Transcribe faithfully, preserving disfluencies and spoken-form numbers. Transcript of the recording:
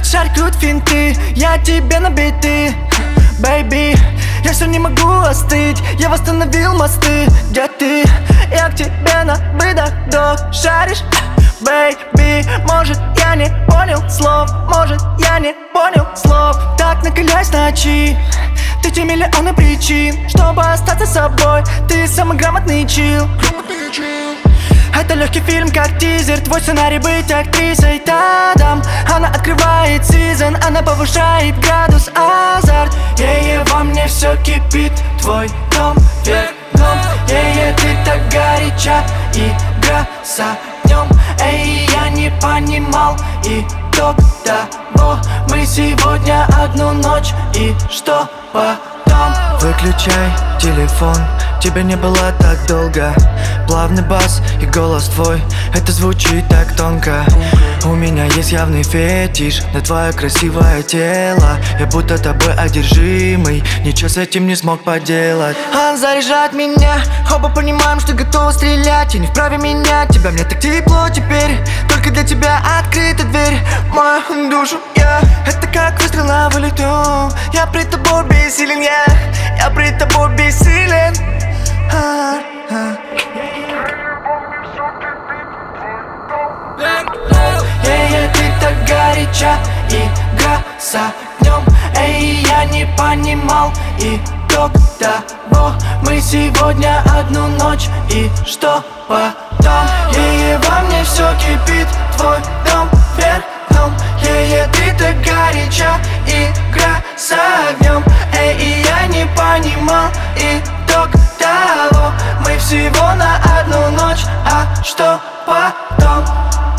Шаркают финты, я тебе на биты. Бэйби, я все не могу остыть. Я восстановил мосты, где ты? Я к тебе на выдох, вдох. Шаришь, бэйби, может я не понял слов, может я не понял слов. Так накалясь ночи, ты те миллионы причин, чтобы остаться собой. Ты самый грамотный чил. Это легкий фильм, как тизер. Твой сценарий быть актрисой Тадам. Она открывает сезон, она повышает градус азарт. Е-е, во мне все кипит. Твой дом вверх дном. Е-е, ты так горяча. Игра с огнем. Эй, я не понимал итог того. Мы сегодня одну ночь. И что потом? Выключай телефон, тебя не было так долго. Плавный бас и голос твой, это звучит так тонко. У меня есть явный фетиш на твое красивое тело. Я будто тобой одержимый, ничего с этим не смог поделать. Он заряжает меня, оба понимаем, что готовы стрелять. И не вправе менять тебя, мне так тепло теперь. Только для тебя открыта дверь в мою душу, я это как выстрел на вылету. Я пред тобой бессилен, я Я пред тобой бессилен. Е-е, ты так горяча. Игра с огнем. Эй, я не понимал итог того. Мы сегодня одну ночь. И что потом? Е-е, во мне все кипит. Твой дом вверх дном. Е-е, ты так горяча. Игра с огнем. Эй, и я не понимал итог того. Мы всего на одну ночь. А что потом?